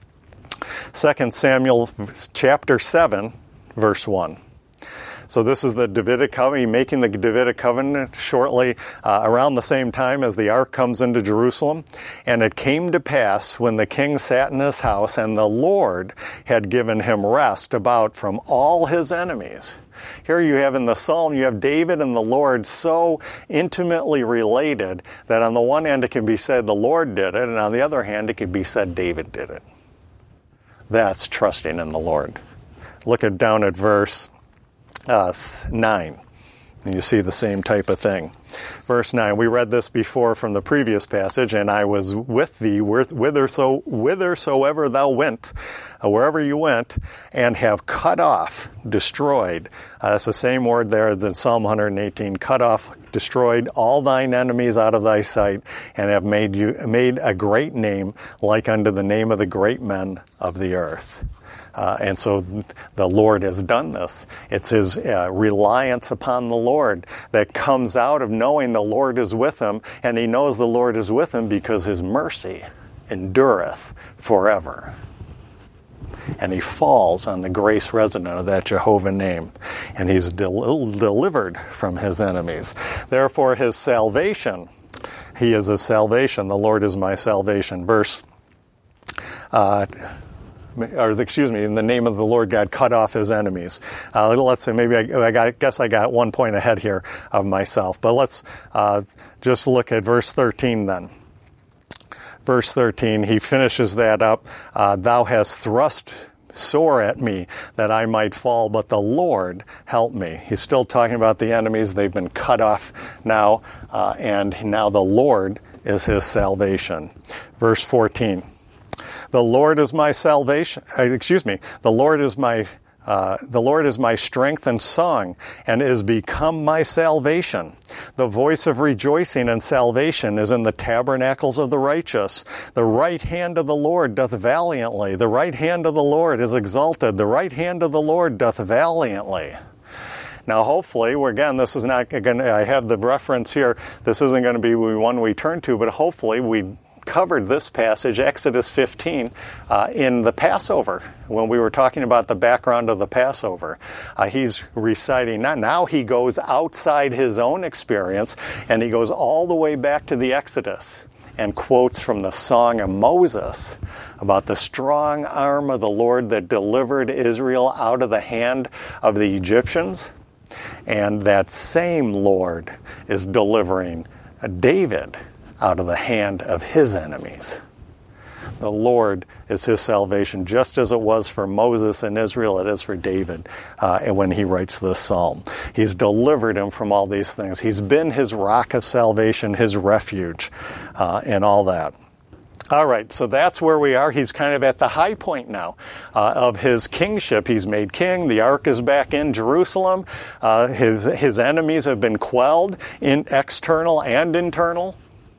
Speaker 1: Second Samuel chapter seven, verse one. So this is the Davidic covenant, making the Davidic covenant shortly uh, around the same time as the ark comes into Jerusalem. And it came to pass when the king sat in his house and the Lord had given him rest about from all his enemies. Here you have in the Psalm, you have David and the Lord so intimately related that on the one hand it can be said the Lord did it, and on the other hand it can be said David did it. That's trusting in the Lord. Look at down at verse Uh, nine. And you see the same type of thing. Verse nine, we read this before from the previous passage, and I was with thee whitherso, whithersoever thou went, uh, wherever you went, and have cut off, destroyed. Uh, that's the same word there than Psalm one eighteen, cut off, destroyed all thine enemies out of thy sight, and have made you made a great name like unto the name of the great men of the earth. Uh, and so the Lord has done this. It's his uh, reliance upon the Lord that comes out of knowing the Lord is with him, and he knows the Lord is with him because his mercy endureth forever. And he falls on the grace resident of that Jehovah name, and he's del- delivered from his enemies. Therefore his salvation, he is a salvation. The Lord is my salvation. Verse uh or excuse me, in the name of the Lord God, cut off his enemies. Uh, let's say maybe I, I, got, I guess I got one point ahead here of myself, but let's uh, just look at verse thirteen then. verse thirteen, he finishes that up. Uh, Thou hast thrust sore at me that I might fall, but the Lord help me. He's still talking about the enemies. They've been cut off now, uh, and now the Lord is his salvation. Verse fourteen, the Lord is my salvation. Uh, excuse me. The Lord is my Uh, the Lord is my strength and song, and is become my salvation. The voice of rejoicing and salvation is in the tabernacles of the righteous. The right hand of the Lord doth valiantly. The right hand of the Lord is exalted. The right hand of the Lord doth valiantly. Now, hopefully, we're, again, this is not going to, I have the reference here. This isn't going to be one we turn to, but hopefully we covered this passage, Exodus fifteen, uh, in the Passover, when we were talking about the background of the Passover. Uh, he's reciting, now, now he goes outside his own experience, and he goes all the way back to the Exodus and quotes from the Song of Moses about the strong arm of the Lord that delivered Israel out of the hand of the Egyptians. And that same Lord is delivering David out of the hand of his enemies. The Lord is his salvation, just as it was for Moses and Israel, it is for David uh, when he writes this psalm. He's delivered him from all these things. He's been his rock of salvation, his refuge, uh, and all that. All right, so that's where we are. He's kind of at the high point now uh, of his kingship. He's made king. The ark is back in Jerusalem. Uh, his, his enemies have been quelled, in external and internal.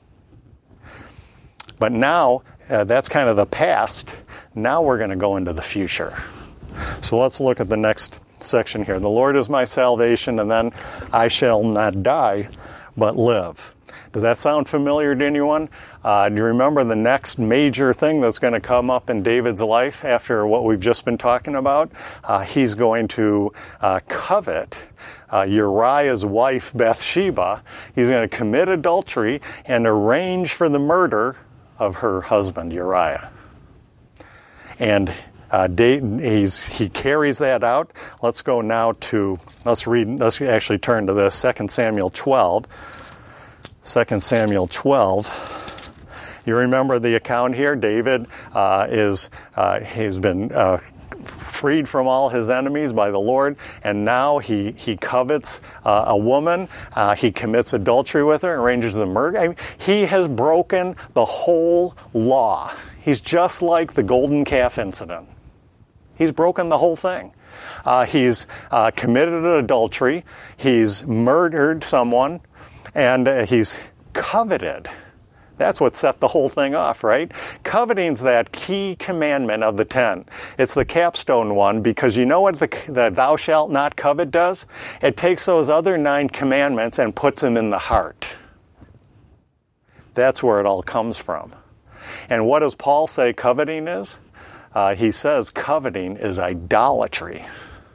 Speaker 1: But now, uh, that's kind of the past. Now we're going to go into the future. So let's look at the next section here. The Lord is my salvation, and then I shall not die, but live. Does that sound familiar to anyone? Uh, do you remember the next major thing that's going to come up in David's life after what we've just been talking about? Uh, he's going to uh, covet uh, Uriah's wife, Bathsheba. He's going to commit adultery and arrange for the murder of her husband, Uriah. And uh, he's, he carries that out. Let's go now to, let's read, let's actually turn to this, Second Samuel twelve. Second Samuel twelve. You remember the account here? David uh, is, uh, he's been uh, freed from all his enemies by the Lord, and now he, he covets uh, a woman. Uh, he commits adultery with her, arranges the murder. I mean, he has broken the whole law. He's just like the golden calf incident. He's broken the whole thing. Uh, he's uh, committed adultery. He's murdered someone, and uh, he's coveted. That's what set the whole thing off, right? Coveting's that key commandment of the ten. It's the capstone one, because you know what the, the thou shalt not covet does? It takes those other nine commandments and puts them in the heart. That's where it all comes from. And what does Paul say coveting is? Uh, he says coveting is idolatry.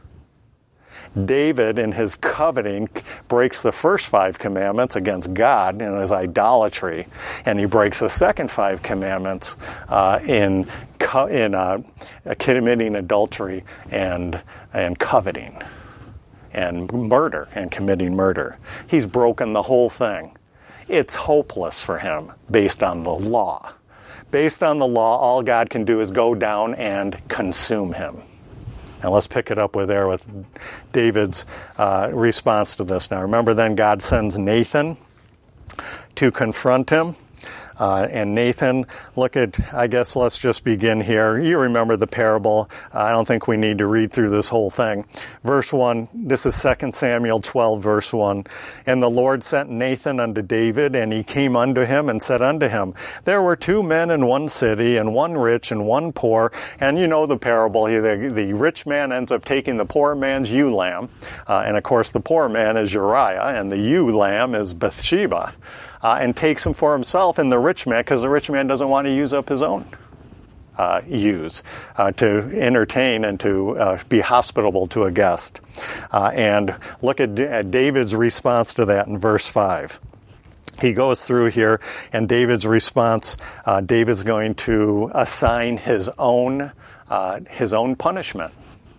Speaker 1: David, in his coveting, breaks the first five commandments against God in his idolatry, and he breaks the second five commandments uh, in co- in uh, committing adultery and and coveting, and murder and committing murder. He's broken the whole thing. It's hopeless for him based on the law. Based on the law, all God can do is go down and consume him. And let's pick it up with there with David's uh, response to this. Now remember, then God sends Nathan to confront him. Uh, and Nathan, look at, I guess let's just begin here. You remember the parable. Uh, I don't think we need to read through this whole thing. Verse one, this is Second Samuel twelve, verse one. And the Lord sent Nathan unto David, and he came unto him and said unto him, there were two men in one city, and one rich and one poor. And you know the parable. The, the rich man ends up taking the poor man's ewe lamb. Uh, and of course the poor man is Uriah, and the ewe lamb is Bathsheba. Uh, and takes them for himself, and the rich man, because the rich man doesn't want to use up his own uh, ewes uh, to entertain and to uh, be hospitable to a guest. Uh, and look at, D- at David's response to that in verse five. He goes through here, and David's response, uh, David's going to assign his own uh, his own punishment.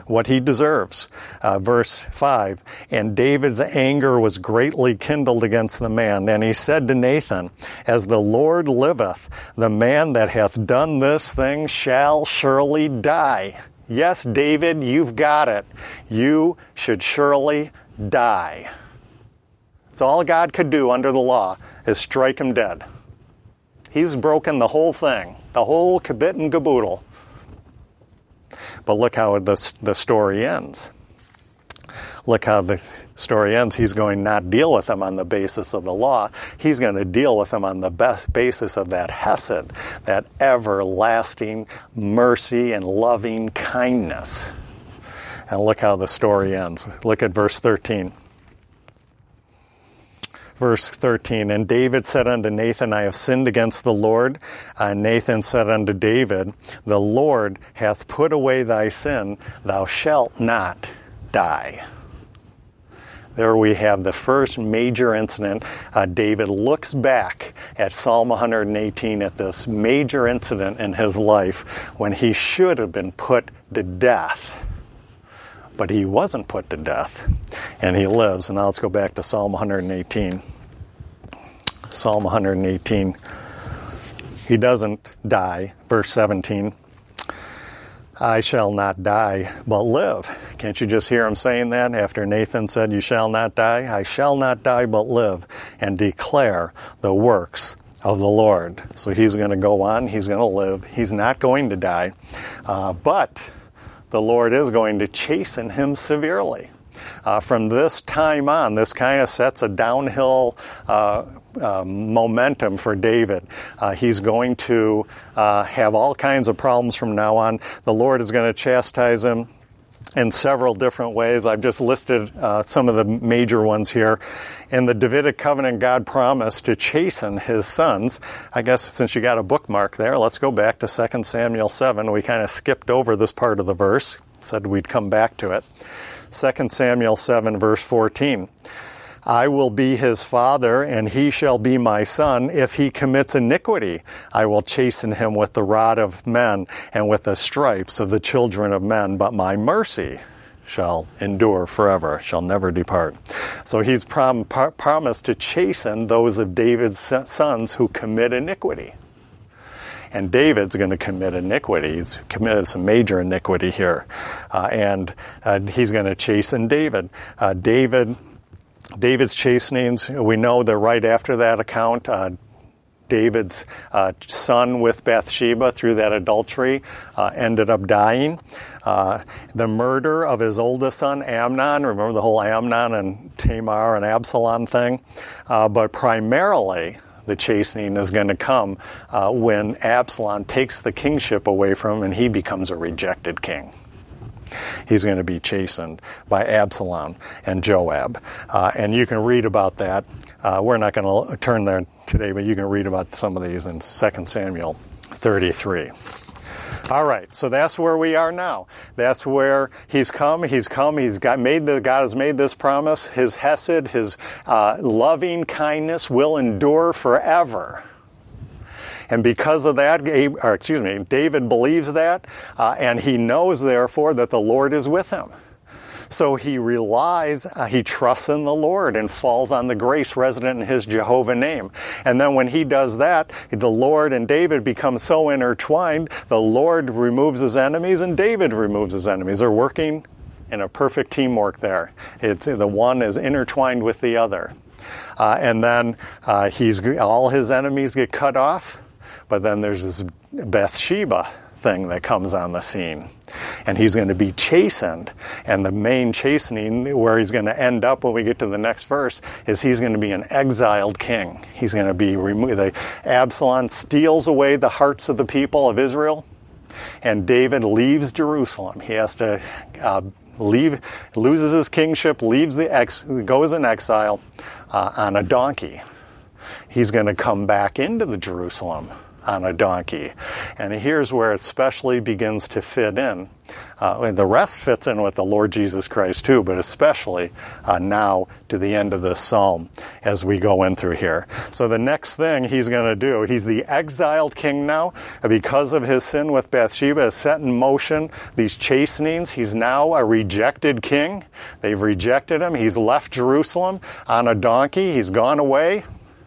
Speaker 1: what he deserves. Uh, verse five, and David's anger was greatly kindled against the man, and he said to Nathan, as the Lord liveth, the man that hath done this thing shall surely die. Yes, David, you've got it. You should surely die. It's all God could do under the law is strike him dead. He's broken the whole thing, the whole kabit and caboodle. But look how the, the story ends. Look how the story ends. He's going to not deal with them on the basis of the law. He's going to deal with them on the best basis of that hesed, that everlasting mercy and loving kindness. And look how the story ends. Look at verse thirteen. Verse thirteen, and David said unto Nathan, I have sinned against the Lord. And Nathan said unto David, the Lord hath put away thy sin. Thou shalt not die. There we have the first major incident. Uh, David looks back at Psalm one hundred eighteen at this major incident in his life when he should have been put to death. But he wasn't put to death, and he lives. And now let's go back to Psalm one hundred eighteen. Psalm one hundred eighteen. He doesn't die. Verse seventeen. I shall not die, but live. Can't you just hear him saying that after Nathan said, you shall not die? I shall not die, but live, and declare the works of the Lord. So he's going to go on. He's going to live. He's not going to die. Uh, but the Lord is going to chasten him severely. Uh, from this time on, this kind of sets a downhill uh, uh, momentum for David. Uh, he's going to uh, have all kinds of problems from now on. The Lord is going to chastise him in several different ways. I've just listed uh, some of the major ones here. In the Davidic covenant, God promised to chasten his sons. I guess since you got a bookmark there, let's go back to Second Samuel seven. We kind of skipped over this part of the verse, said we'd come back to it. Second Samuel seven, verse fourteen. I will be his father, and he shall be my son. If he commits iniquity, I will chasten him with the rod of men and with the stripes of the children of men. But my mercy shall endure forever, shall never depart. So he's prom- par- promised to chasten those of David's sons who commit iniquity. And David's going to commit iniquity. He's committed some major iniquity here. Uh, and uh, he's going to chasten David. Uh, David, David's chastenings, we know that right after that account, uh, David's uh, son with Bathsheba through that adultery uh, ended up dying. Uh, the murder of his oldest son, Amnon, remember the whole Amnon and Tamar and Absalom thing? Uh, but primarily, the chastening is going to come uh, when Absalom takes the kingship away from him and he becomes a rejected king. He's going to be chastened by Absalom and Joab. Uh, and you can read about that. Uh, we're not going to turn there today, but you can read about some of these in Second Samuel thirty-three. All right, so that's where we are now. That's where he's come. He's come. He's got made the God has made this promise. His hesed, his uh, loving kindness, will endure forever. And because of that, or excuse me, David believes that, uh, and he knows, therefore, that the Lord is with him. So he relies, uh, he trusts in the Lord and falls on the grace resident in his Jehovah name. And then when he does that, the Lord and David become so intertwined, the Lord removes his enemies and David removes his enemies. They're working in a perfect teamwork there. It's the one is intertwined with the other. Uh, and then uh, he's all his enemies get cut off, but then there's this Bathsheba thing that comes on the scene. And he's going to be chastened. And the main chastening, where he's going to end up when we get to the next verse, is he's going to be an exiled king. He's going to be removed. Absalom steals away the hearts of the people of Israel, and David leaves Jerusalem. He has to uh, leave, loses his kingship, leaves the ex, goes in exile uh, on a donkey. He's going to come back into the Jerusalem on a donkey. And here's where it especially begins to fit in. Uh, and the rest fits in with the Lord Jesus Christ too, but especially uh, now to the end of this psalm as we go in through here. So the next thing he's going to do, he's the exiled king now, because of his sin with Bathsheba, has set in motion these chastenings. He's now a rejected king. They've rejected him. He's left Jerusalem on a donkey. He's gone away.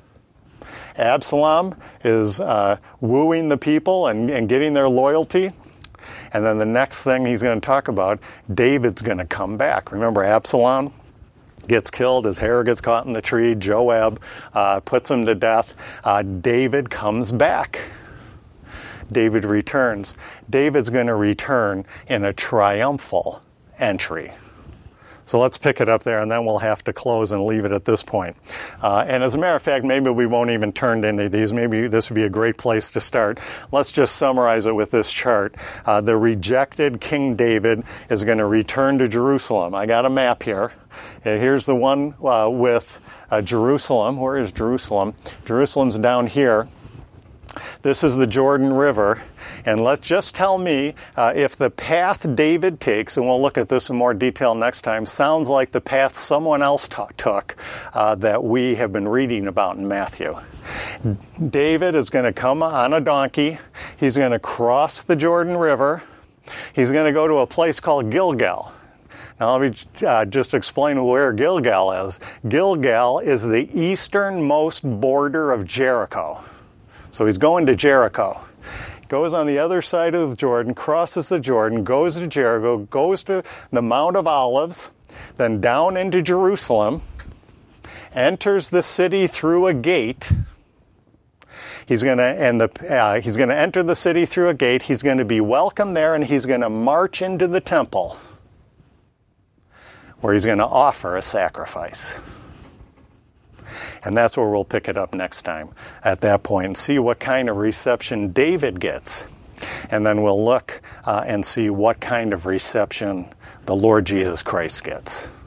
Speaker 1: Absalom is uh, wooing the people and, and getting their loyalty. And then the next thing he's going to talk about, David's going to come back. Remember, Absalom gets killed. His hair gets caught in the tree. Joab uh, puts him to death. Uh, David comes back. David returns. David's going to return in a triumphal entry. So let's pick it up there, and then we'll have to close and leave it at this point. Uh, and as a matter of fact, maybe we won't even turn to any of these. Maybe this would be a great place to start. Let's just summarize it with this chart. Uh, the rejected King David is going to return to Jerusalem. I got a map here. Uh, here's the one uh, with uh, Jerusalem. Where is Jerusalem? Jerusalem's down here. This is the Jordan River. And let's just tell me uh, if the path David takes, and we'll look at this in more detail next time, sounds like the path someone else t- took uh, that we have been reading about in Matthew. David is going to come on a donkey. He's going to cross the Jordan River. He's going to go to a place called Gilgal. Now let me uh, just explain where Gilgal is. Gilgal is the easternmost border of Jericho. So he's going to Jericho. Goes on the other side of the Jordan, crosses the Jordan, goes to Jericho, goes to the Mount of Olives, then down into Jerusalem, enters the city through a gate. He's going to and the uh, he's going to enter the city through a gate. He's going to be welcomed there, and he's going to march into the temple, where he's going to offer a sacrifice. And that's where we'll pick it up next time at that point and see what kind of reception David gets. And then we'll look uh, and see what kind of reception the Lord Jesus Christ gets.